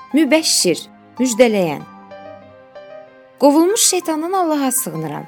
Mübəşşir, müjdələyən. Qovulmuş şeytandan Allaha sığınıram.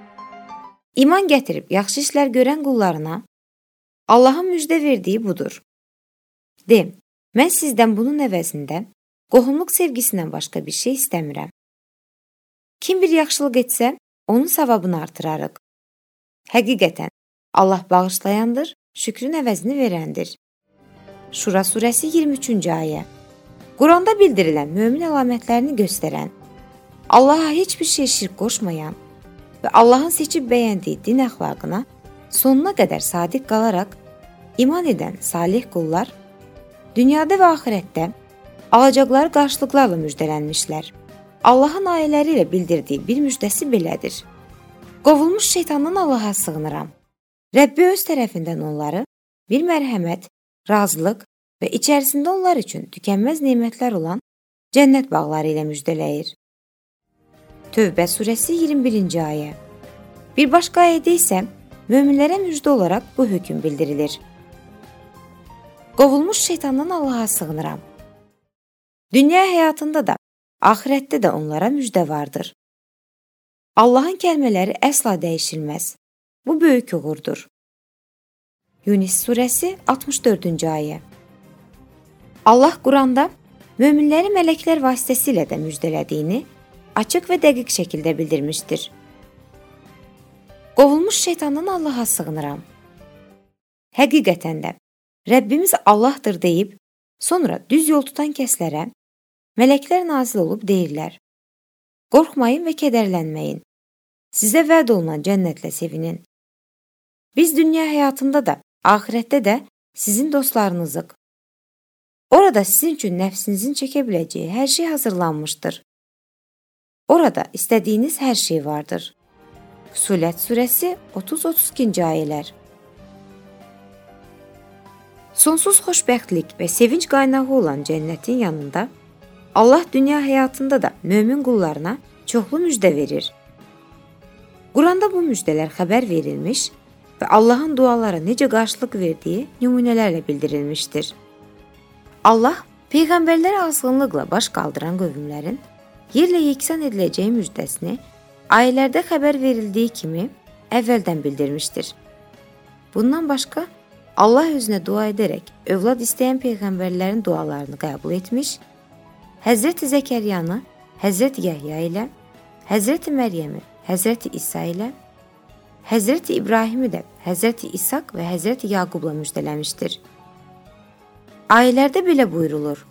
İman gətirib yaxşı işlər görən qullarına Allahın müjdə verdiyi budur. De, mən sizdən bunun əvəzində qohumluq sevgisindən başqa bir şey istəmirəm. Kim bir yaxşılıq etsə, onun savabını artırarıq. Həqiqətən, Allah bağışlayandır, şükrün əvəzini verəndir. Şura surəsi 23-cü ayə. Quranda bildirilən mömin əlamətlərini göstərən, Allaha heç bir şey şirk qoşmayan və Allahın seçib bəyəndiyi din əxlaqına sonuna qədər sadiq qalaraq iman edən salih qullar dünyada və axirətdə alacaqları qarşılıqlarla müjdələnmişlər. Allahın ayələri ilə bildirdiyi bir müjdəsi belədir. Qovulmuş şeytandan Allaha sığınıram. Rəbbi öz tərəfindən onları bir mərhəmət, razılıq və içərisində onlar üçün tükənməz nemətlər olan cənnət bağları ilə müjdələyir. Tövbə surəsi 21-ci ayə. Bir başqa ayədə isə möminlərə müjdə olaraq bu hökm bildirilir. Qovulmuş şeytandan Allaha sığınıram. Dünya həyatında da, axirətdə də onlara müjdə vardır. Allahın kəlmələri əsla dəyişilməz. Bu böyük uğurdur. Yunus surəsi 64-cü ayə. Allah Quranda möminləri mələklər vasitəsilə də müjdələdiyini açıq və dəqiq şəkildə bildirmişdir. Qovulmuş şeytandan Allaha sığınıram. Həqiqətən də Rəbbimiz Allahdır deyib, sonra düz yol tutan kəslərə mələklər nazil olub deyirlər: Qorxmayın və kədərlənməyin. Sizə vəd olunan cənnətlə sevinin. Biz dünya həyatında da, axirətdə də sizin dostlarınızıq. Orada sizin üçün nəfsinizin çəkə biləcəyi hər şey hazırlanmışdır. Orada istədiyiniz hər şey vardır. Fusilət surəsi 30-32-ci ayələr. Sonsuz xoşbəxtlik və sevinç qaynağı olan cənnətin yanında Allah dünya həyatında da mömin qullarına çoxlu müjdə verir. Quranda bu müjdələr xəbər verilmiş və Allahın dualara necə qarşılıq verdiyi nümunələrlə bildirilmişdir. Allah, peyğəmbərlərə azğınlıqla baş qaldıran qövmlərin yerlə yeksan ediləcəyi müjdəsini ayələrdə xəbər verildiyi kimi əvvəldən bildirmişdir. Bundan başqa, Allah özünə dua edərək övlad istəyən peyğəmbərlərin dualarını qəbul etmiş, Həzrəti Zəkəryanı Həzrəti Yəhya ilə, Həzrəti Məryəmi Həzrəti İsa ilə, Həzrəti İbrahimi də Həzrəti İsaq və Həzrəti Yaqubla müjdələmişdir. Ayələrdə belə buyurulur: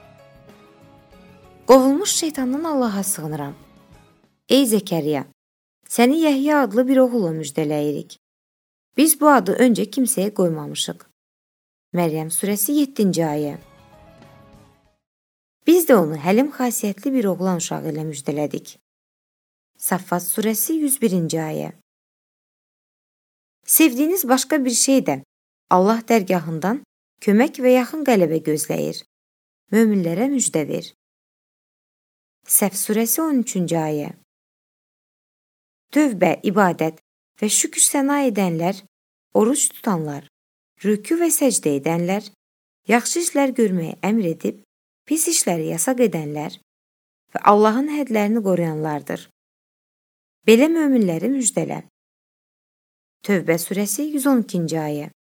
Qovulmuş şeytandan Allaha sığınıram. Ey Zəkərya, səni Yəhya adlı bir oğulla müjdələyirik. Biz bu adı öncə kimsəyə qoymamışıq. Məryəm surəsi 7-ci ayə. Biz də onu həlim xasiyyətli bir oğlan uşağı ilə müjdələdik. Saffat surəsi 101-ci ayə. Sevdiyiniz başqa bir şey də Allah dərgahından kömək və yaxın qələbə gözləyir. Möminlərə müjdə ver. Səf surəsi 13-cü ayə. Tövbə, ibadət və şükür səna edənlər, oruç tutanlar, rükû və səcdə edənlər, yaxşı işlər görməyi əmr edib, pis işləri yasaq edənlər və Allahın hədlərini qoruyanlardır. Belə möminləri müjdələ. Tövbə surəsi 112-ci ayə.